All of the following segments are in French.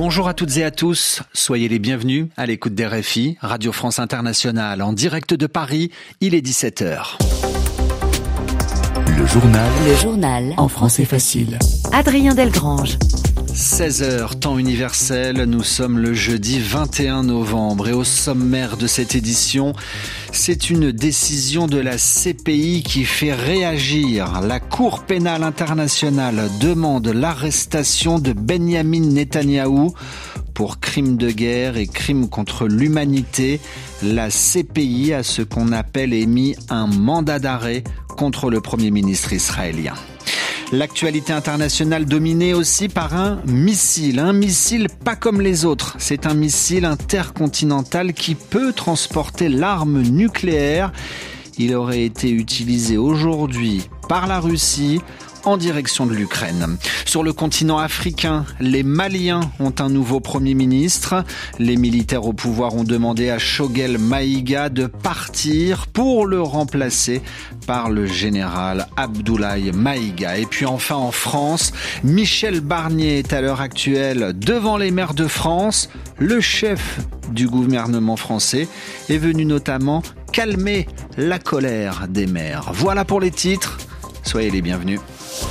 Bonjour à toutes et à tous, soyez les bienvenus à l'écoute d'RFI, Radio France Internationale, en direct de Paris, il est 17h. Le journal en français facile. Adrien Delgrange. 16h, temps universel, nous sommes le jeudi 21 novembre et au sommaire de cette édition, c'est une décision de la CPI qui fait réagir. La Cour pénale internationale demande l'arrestation de Benyamin Netanyahou pour crimes de guerre et crimes contre l'humanité. La CPI a ce qu'on appelle émis un mandat d'arrêt contre le Premier ministre israélien. L'actualité internationale dominée aussi par un missile pas comme les autres. C'est un missile intercontinental qui peut transporter l'arme nucléaire. Il aurait été utilisé aujourd'hui par la Russie en direction de l'Ukraine. Sur le continent africain, les Maliens ont un nouveau Premier ministre. Les militaires au pouvoir ont demandé à Choguel Maïga de partir pour le remplacer par le général Abdoulaye Maïga. Et puis enfin en France, Michel Barnier est à l'heure actuelle devant les maires de France. Le chef du gouvernement français est venu notamment calmer la colère des maires. Voilà pour les titres. Soyez les bienvenus.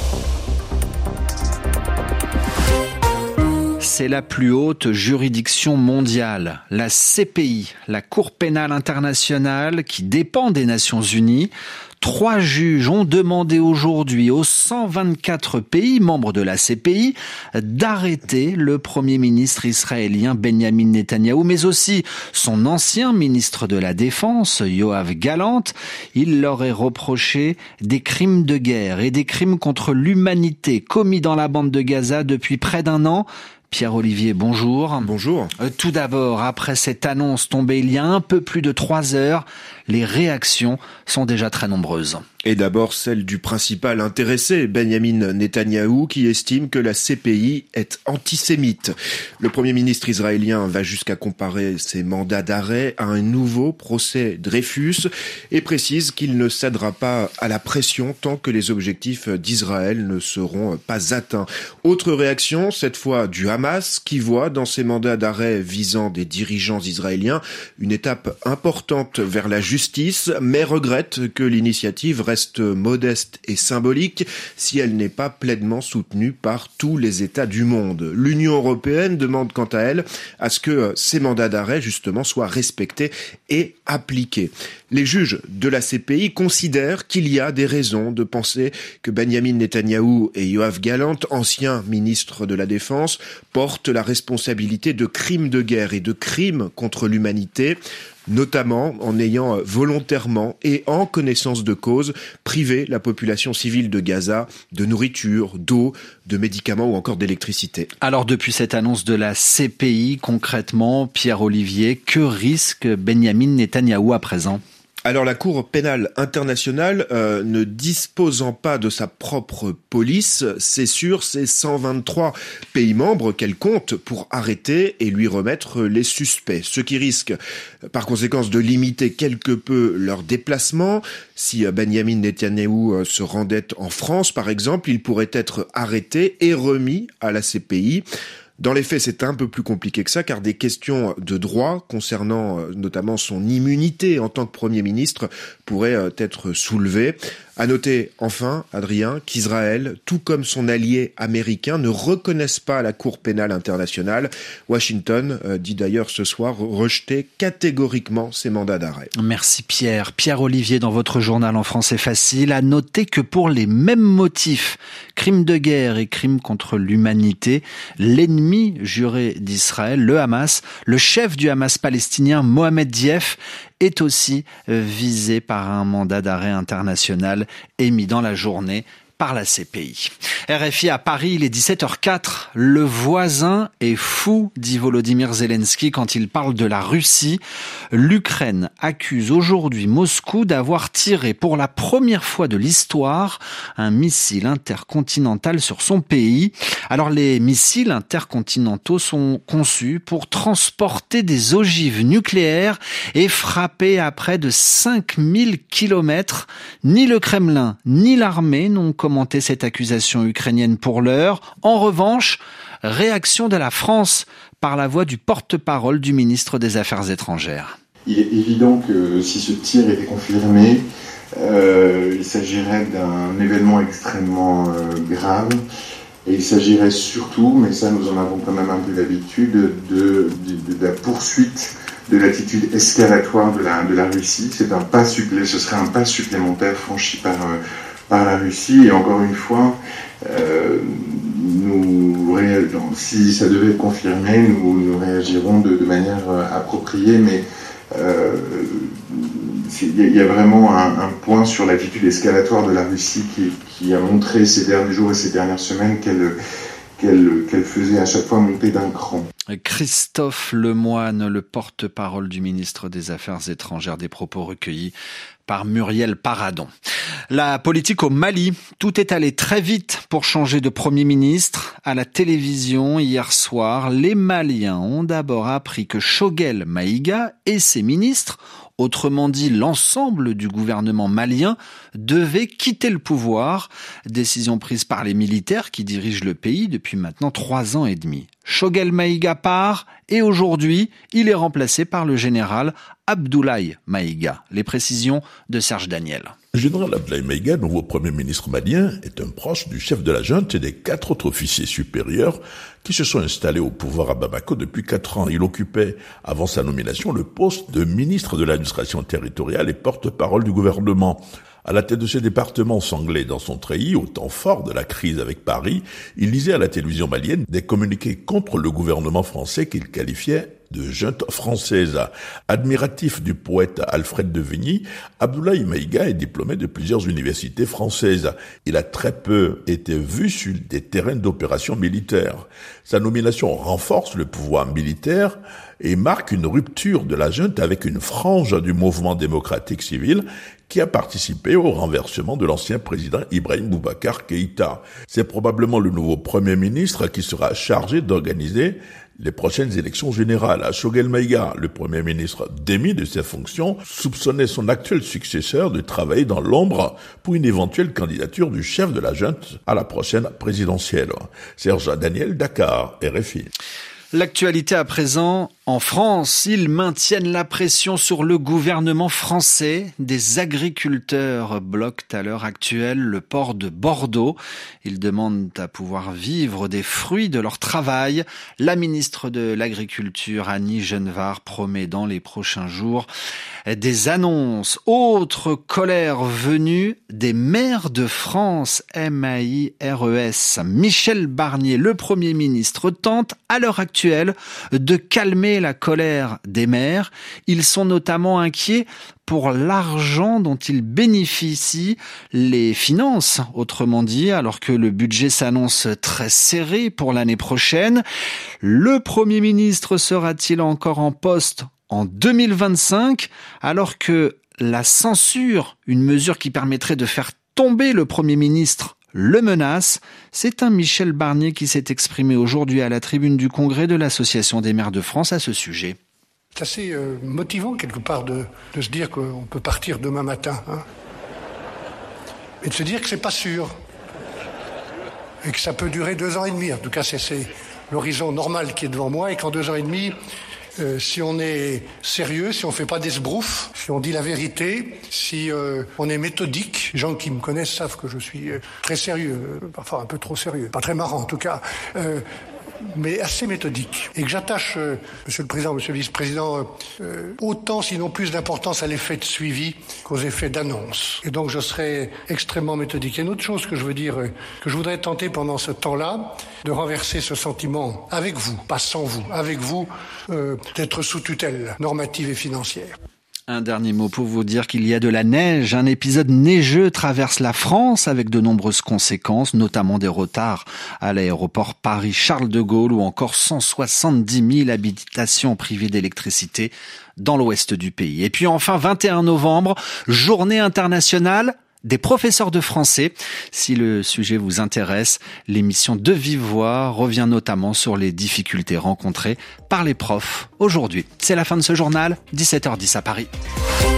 C'est la plus haute juridiction mondiale, la CPI, la Cour pénale internationale qui dépend des Nations Unies. 3 juges ont demandé aujourd'hui aux 124 pays membres de la CPI d'arrêter le Premier ministre israélien Benyamin Netanyahou, mais aussi son ancien ministre de la Défense, Yoav Gallant. Il leur est reproché des crimes de guerre et des crimes contre l'humanité commis dans la bande de Gaza depuis près d'1 an. Pierre-Olivier, bonjour. Bonjour. Tout d'abord, après cette annonce tombée il y a un peu plus de 3 heures, les réactions sont déjà très nombreuses. Et d'abord celle du principal intéressé, Benyamin Netanyahou, qui estime que la CPI est antisémite. Le Premier ministre israélien va jusqu'à comparer ses mandats d'arrêt à un nouveau procès Dreyfus et précise qu'il ne cédera pas à la pression tant que les objectifs d'Israël ne seront pas atteints. Autre réaction, cette fois du Hamas, qui voit dans ces mandats d'arrêt visant des dirigeants israéliens une étape importante vers la justice, mais regrette que l'initiative reste modeste et symbolique si elle n'est pas pleinement soutenue par tous les États du monde. L'Union européenne demande quant à elle à ce que ces mandats d'arrêt justement soient respectés et appliqués. Les juges de la CPI considèrent qu'il y a des raisons de penser que Benyamin Netanyahou et Yoav Gallant, anciens ministres de la Défense, portent la responsabilité de crimes de guerre et de crimes contre l'humanité, notamment en ayant volontairement et en connaissance de cause privé la population civile de Gaza de nourriture, d'eau, de médicaments ou encore d'électricité. Alors depuis cette annonce de la CPI, concrètement, Pierre-Olivier, que risque Benyamin Netanyahou à présent ? Alors la Cour pénale internationale ne disposant pas de sa propre police, c'est sur ses 123 pays membres qu'elle compte pour arrêter et lui remettre les suspects. Ce qui risque par conséquence de limiter quelque peu leurs déplacements. Si Benyamin Netanyahou se rendait en France par exemple, il pourrait être arrêté et remis à la CPI. Dans les faits, c'est un peu plus compliqué que ça, car des questions de droit concernant notamment son immunité en tant que Premier ministre pourraient être soulevées. À noter enfin, Adrien, qu'Israël, tout comme son allié américain, ne reconnaissent pas la Cour pénale internationale. Washington dit d'ailleurs ce soir rejeter catégoriquement ces mandats d'arrêt. Merci Pierre. Pierre-Olivier, dans votre journal en français facile, a noté que pour les mêmes motifs, crimes de guerre et crimes contre l'humanité, l'ennemi juré d'Israël, le Hamas, le chef du Hamas palestinien, Mohamed Dief, est aussi visé par un mandat d'arrêt international émis dans la journée par la CPI. RFI à Paris, il est 17h04. Le voisin est fou, dit Volodymyr Zelensky quand il parle de la Russie. L'Ukraine accuse aujourd'hui Moscou d'avoir tiré pour la première fois de l'histoire un missile intercontinental sur son pays. Alors les missiles intercontinentaux sont conçus pour transporter des ogives nucléaires et frapper à près de 5000 kilomètres. Ni le Kremlin ni l'armée n'ont commenté cette accusation ukrainienne pour l'heure. En revanche, réaction de la France par la voix du porte-parole du ministre des Affaires étrangères. Il est évident que si ce tir était confirmé, il s'agirait d'un événement extrêmement grave. Et il s'agirait surtout, mais ça nous en avons quand même un peu l'habitude, de la poursuite de l'attitude escalatoire de la Russie. Ce serait un pas supplémentaire franchi par la Russie. Et encore une fois, si ça devait être confirmé, nous réagirons de manière appropriée, mais il y a vraiment un point sur l'attitude escalatoire de la Russie qui a montré ces derniers jours et ces dernières semaines qu'elle faisait à chaque fois monter d'un cran. Christophe Lemoine, le porte-parole du ministre des Affaires étrangères, des propos recueillis par Muriel Paradon. La politique au Mali, tout est allé très vite pour changer de Premier ministre. À la télévision, hier soir, les Maliens ont d'abord appris que Choguel Maïga et ses ministres, autrement dit l'ensemble du gouvernement malien, devaient quitter le pouvoir. Décision prise par les militaires qui dirigent le pays depuis maintenant 3 ans et demi. Choguel Maïga part et aujourd'hui, il est remplacé par le général Abdoulaye Maïga. Les précisions de Serge Daniel. Le général Abdoulaye Maïga, nouveau Premier ministre malien, est un proche du chef de la junte et des 4 autres officiers supérieurs qui se sont installés au pouvoir à Bamako depuis 4 ans. Il occupait, avant sa nomination, le poste de ministre de l'administration territoriale et porte-parole du gouvernement. À la tête de ce département sanglé dans son treillis, au temps fort de la crise avec Paris, il lisait à la télévision malienne des communiqués contre le gouvernement français qu'il qualifiait de junte française. Admiratif du poète Alfred de Vigny, Abdoulaye Maïga est diplômé de plusieurs universités françaises. Il a très peu été vu sur des terrains d'opérations militaires. Sa nomination renforce le pouvoir militaire et marque une rupture de la junte avec une frange du mouvement démocratique civil qui a participé au renversement de l'ancien président Ibrahim Boubacar Keïta. C'est probablement le nouveau Premier ministre qui sera chargé d'organiser les prochaines élections générales. Choguel Maïga, le Premier ministre démis de ses fonctions, soupçonnait son actuel successeur de travailler dans l'ombre pour une éventuelle candidature du chef de la junte à la prochaine présidentielle. Serge Daniel, Dakar, RFI. L'actualité à présent, en France, ils maintiennent la pression sur le gouvernement français. Des agriculteurs bloquent à l'heure actuelle le port de Bordeaux. Ils demandent à pouvoir vivre des fruits de leur travail. La ministre de l'Agriculture, Annie Genevard, promet dans les prochains jours des annonces. Autre colère venue des maires de France, MAIRES. Michel Barnier, le Premier ministre, tente à l'heure actuelle de calmer la colère des maires. Ils sont notamment inquiets pour l'argent dont ils bénéficient, les finances, autrement dit, alors que le budget s'annonce très serré pour l'année prochaine. Le Premier ministre sera-t-il encore en poste en 2025, alors que la censure, une mesure qui permettrait de faire tomber le Premier ministre, le menace? C'est un Michel Barnier qui s'est exprimé aujourd'hui à la tribune du congrès de l'Association des maires de France à ce sujet. C'est assez motivant quelque part de se dire qu'on peut partir demain matin. Et de se dire que c'est pas sûr. Et que ça peut durer 2 ans et demi. En tout cas, c'est l'horizon normal qui est devant moi et qu'en 2 ans et demi, si on est sérieux, si on fait pas d'esbrouf, si on dit la vérité, si on est méthodique, les gens qui me connaissent savent que je suis très sérieux, parfois un peu trop sérieux, pas très marrant en tout cas, mais assez méthodique. Et que j'attache, Monsieur le Président, Monsieur le Vice-président, autant sinon plus d'importance à l'effet de suivi qu'aux effets d'annonce. Et donc je serai extrêmement méthodique. Et une autre chose que je veux dire, que je voudrais tenter pendant ce temps-là, de renverser ce sentiment avec vous, pas sans vous, avec vous, d'être sous tutelle normative et financière. Un dernier mot pour vous dire qu'il y a de la neige. Un épisode neigeux traverse la France avec de nombreuses conséquences, notamment des retards à l'aéroport Paris-Charles de Gaulle ou encore 170 000 habitations privées d'électricité dans l'ouest du pays. Et puis enfin, 21 novembre, journée internationale des professeurs de français. Si le sujet vous intéresse, l'émission De Vive Voix revient notamment sur les difficultés rencontrées par les profs aujourd'hui. C'est la fin de ce journal, 17h10 à Paris.